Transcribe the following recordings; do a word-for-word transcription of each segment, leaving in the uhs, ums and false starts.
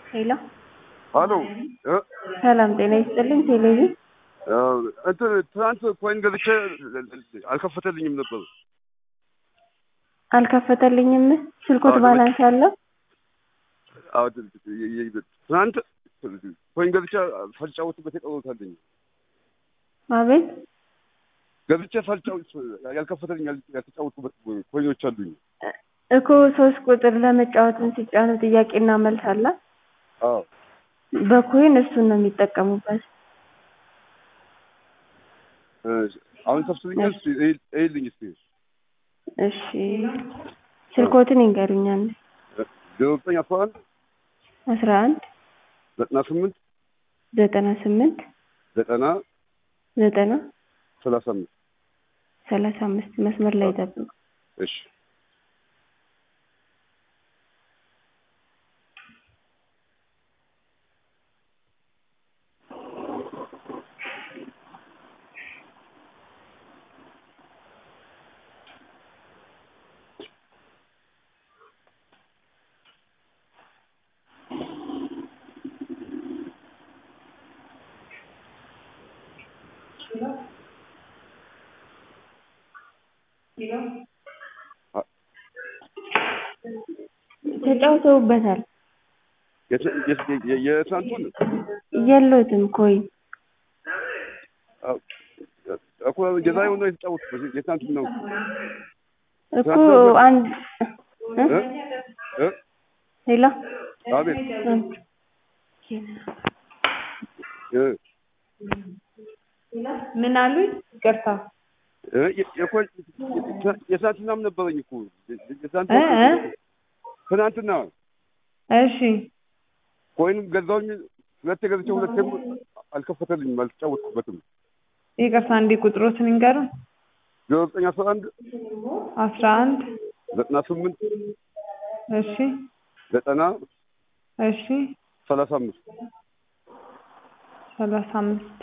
ሄሎ አሎ ሰላም ጤና ይስጥልኝ። ቴሌቪ እንት ትናንት ኮይን ገብቼ አልከፈተልኝም ነበር። አልከፈተልኝም ስልኩት ባላንስ አለው? አዎ ትናንት ኮይን ገብቼ ፈልጫውትበት የቀረውታልኝ። አቤት ገብቼ ፈልጫው ያልከፈተልኝ ያልተጫወቱበት ኮይኖች አሉኝ እኮ ሶስት ቁጥር ለመጫወትን ሲጫኑ ጥያቄና መልስ አለ። አዎ በኮይን እሱን ነው የሚጠቀሙበት። አሁን ተፍስልኛል እይልኝ እስቲ። እሺ ስልኮትን ይንገሩኛል። ዜሮ ዘጠኝ አስራ አንድ አስራ አንድ ዘጠና ስምንት ዘጠና ስምንት ዘጠና ዘጠና ሰላሳ አምስት ሰላሳ አምስት መስመር ላይ ጠብቁ። እሺ ተጫውተውበታል። የሳንቱን የለውትም ኮይን እኮ ጀዛው ነው የተጫወቱት። የሳንቱን ነው እኮ አንድ እ ሄሎ አቤት እ ምን አሉኝ? ይቅርታ የሳንቱናም ነበረኝ እኮ የሳንቱ ትናንትና። እሺ ኮይንም ገዛውኝ ሁለቴ ገዝቼ ሁለቴም አልከፈተልኝም፣ አልተጫወትኩበትም። ይቅርታ እንዴ ቁጥሮትን እንገሩን። ዜሮ ዘጠኝ አስራ አንድ አስራ አንድ ዘጠና ስምንት እሺ ዘጠና እሺ ሰላሳ አምስት ሰላሳ አምስት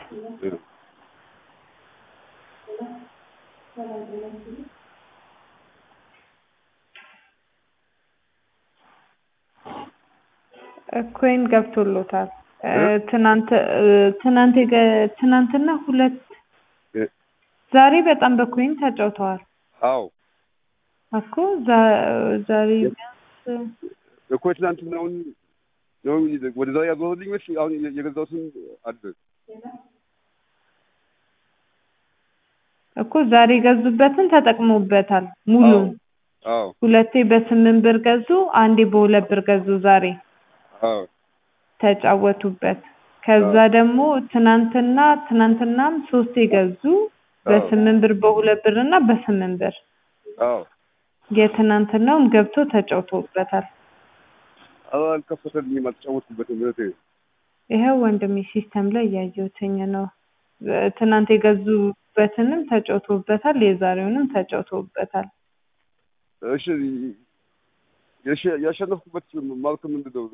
ኮይን ገብቶሎታል። ትናንት ትናንት ትናንትና ሁለት ዛሬ በጣም በኮይን ተጫውተዋል። አዎ እኮ ዛሬ እኮ ትናንትናውን ነው ወደ ዛሬ ያዞርልኝ ወይስ አሁን የገዛሁትን አለ እኮ ዛሬ ገዙበትን ተጠቅመውበታል ሙሉ። አዎ ሁለቴ በስምንት ብር ገዙ፣ አንዴ በሁለት ብር ገዙ። ዛሬ አዎ ተጫወቱበት። ከዛ ደግሞ ትናንትና ትናንትናም ሶስቴ ገዙ በስምንት ብር በሁለት ብር እና በስምንት ብር። አዎ የትናንትናውም ገብቶ ተጫውተውበታል። አዎ አልከፈተልኝም፣ አልተጫወትኩበትም። እህቴ ይሄው ወንድሜ ሲስተም ላይ ያየሁትኝ ነው። ትናንት የገዙበትንም ተጫውተውበታል፣ የዛሬውንም ተጫውተውበታል። እሺ እሺ ያሸነፍኩበት ማለት ምንድን ነው?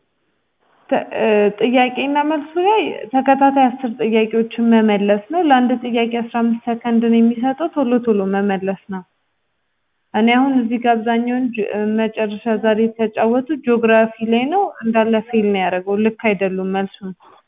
ጥያቄና መልሱ ላይ ተከታታይ አስር ጥያቄዎችን መመለስ ነው። ለአንድ ጥያቄ አስራ አምስት ሰከንድ ነው የሚሰጠው። ቶሎ ቶሎ መመለስ ነው። እኔ አሁን እዚህ ጋር አብዛኛውን መጨረሻ ዛሬ የተጫወቱት ጂኦግራፊ ላይ ነው። እንዳለ ፌል ነው ያደረገው። ልክ አይደሉም መልሱ።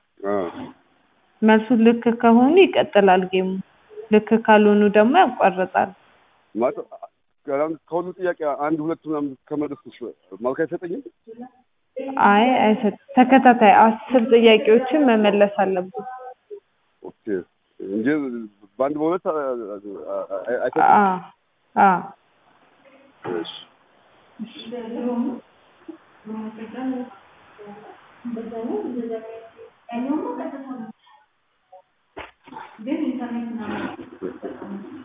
መልሱ ልክ ከሆኑ ይቀጥላል ጌሙ፣ ልክ ካልሆኑ ደግሞ ያቋርጣል። ማለት ከሁሉ ጥያቄ አንድ ሁለት ምናምን ከመለስኩሽ ማርክ አይሰጠኝም? አይ አይሰጥ። ተከታታይ አስር ጥያቄዎችን መመለስ አለብን። ኦኬ እንጂ በአንድ በሁለት አይሰጥም? አዎ አዎ እሺ ግን ኢንተርኔት